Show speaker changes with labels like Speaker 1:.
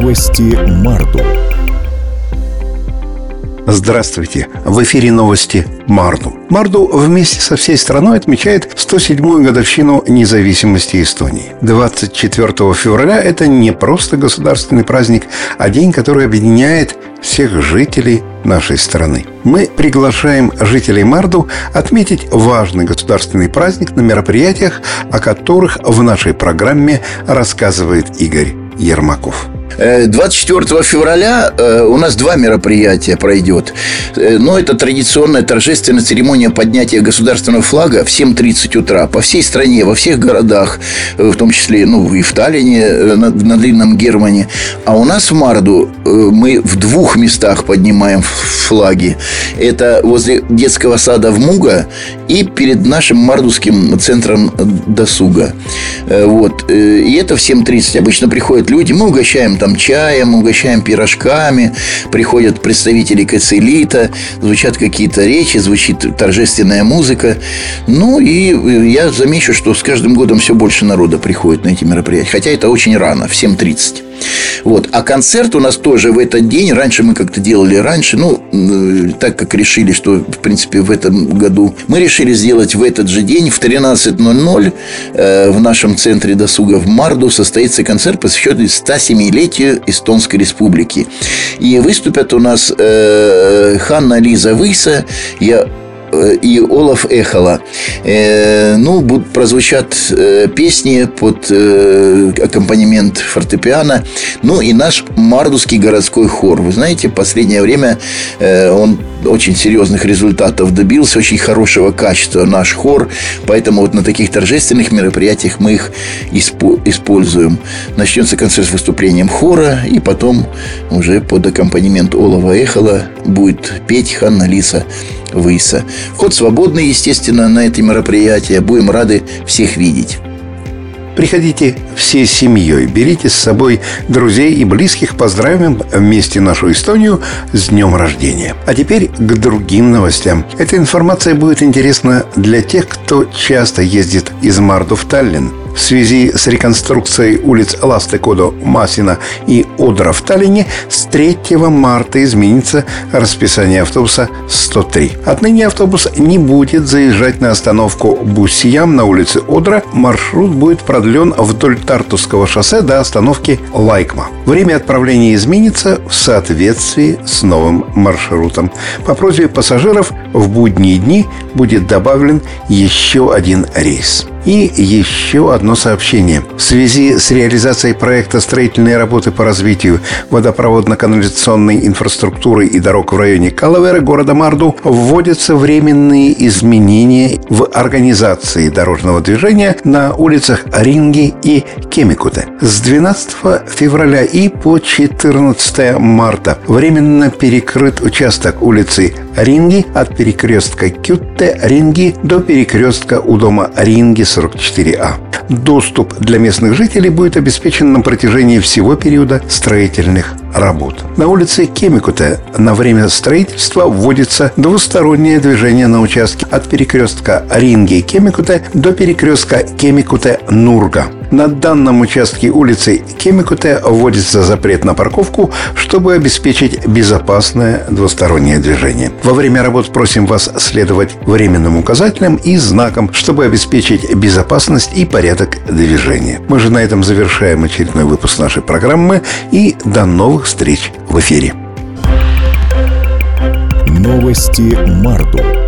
Speaker 1: Новости Марду.
Speaker 2: Здравствуйте! В эфире новости Марду. Марду вместе со всей страной отмечает 107-ю годовщину независимости Эстонии. 24 февраля – это не просто государственный праздник, а день, который объединяет всех жителей нашей страны. Мы приглашаем жителей Марду отметить важный государственный праздник на мероприятиях, о которых в нашей программе рассказывает Игорь Ермаков.
Speaker 3: 24 февраля у нас два мероприятия пройдет. Но это традиционная торжественная церемония поднятия государственного флага в 7:30 утра по всей стране, во всех городах, в том числе и в Таллине, на Длинном Германе. А у нас в Марду мы в двух местах поднимаем флаги. Это возле детского сада в Муга и перед нашим мардовским центром досуга. И это в 7:30 обычно приходят люди. Мы угощаем там чаем, угощаем пирожками. Приходят представители КЦ-элита, звучат какие-то речи, звучит торжественная музыка. И я замечу, что с каждым годом все больше народа приходит на эти мероприятия. Хотя это очень рано, в 7:30. А концерт у нас тоже в этот день. Раньше мы как-то делали раньше. Так как решили, что, в принципе, в этом году мы решили сделать в этот же день в 13:00 в нашем центре досуга в Марду состоится концерт, посвященный 107-летию Эстонской Республики. И выступят у нас Ханна-Лиза Вийса и Олаф Эхола. Прозвучат песни под аккомпанемент фортепиано. И наш мардовский городской хор. Вы знаете, в последнее время он очень серьезных результатов добился, очень хорошего качества наш хор. Поэтому на таких торжественных мероприятиях мы их используем. Начнется концерт с выступлением хора, и потом уже под аккомпанемент Олафа Эхола будет петь Ханна-Лиза Вийса. Вход свободный, естественно, на эти мероприятия. Будем рады всех видеть.
Speaker 2: Приходите всей семьей, берите с собой друзей и близких, поздравим вместе нашу Эстонию с днем рождения. А теперь к другим новостям. Эта информация будет интересна для тех, кто часто ездит из Марду в Таллин. В связи с реконструкцией улиц Ластекодо, Масина и Одра в Таллине с 3 марта изменится расписание автобуса 103. Отныне автобус не будет заезжать на остановку Буссиям на улице Одра. Маршрут будет продлен вдоль Тартусского шоссе до остановки Лайкма. Время отправления изменится в соответствии с новым маршрутом. По просьбе пассажиров в будние дни будет добавлен еще один рейс. И еще одно сообщение. В связи с реализацией проекта «Строительные работы по развитию водопроводно-канализационной инфраструктуры и дорог в районе Калаверы города Марду вводятся временные изменения в организации дорожного движения на улицах Ринги и Кемикуте. С 12 февраля и по 14 марта временно перекрыт участок улицы Ринги от перекрестка Кютте Ринги до перекрестка у дома Ринги 44А. Доступ для местных жителей будет обеспечен на протяжении всего периода строительных работ. На улице Кемикуте на время строительства вводится двустороннее движение на участке от перекрестка Ринги-Кемикуте до перекрестка Кемикуте-Нурга. На данном участке улицы Кемикуте вводится запрет на парковку, чтобы обеспечить безопасное двустороннее движение. Во время работ просим вас следовать временным указателям и знакам, чтобы обеспечить безопасность и порядок движения. Мы же на этом завершаем очередной выпуск нашей программы, и до новых встреч в эфире.
Speaker 1: Новости Марду.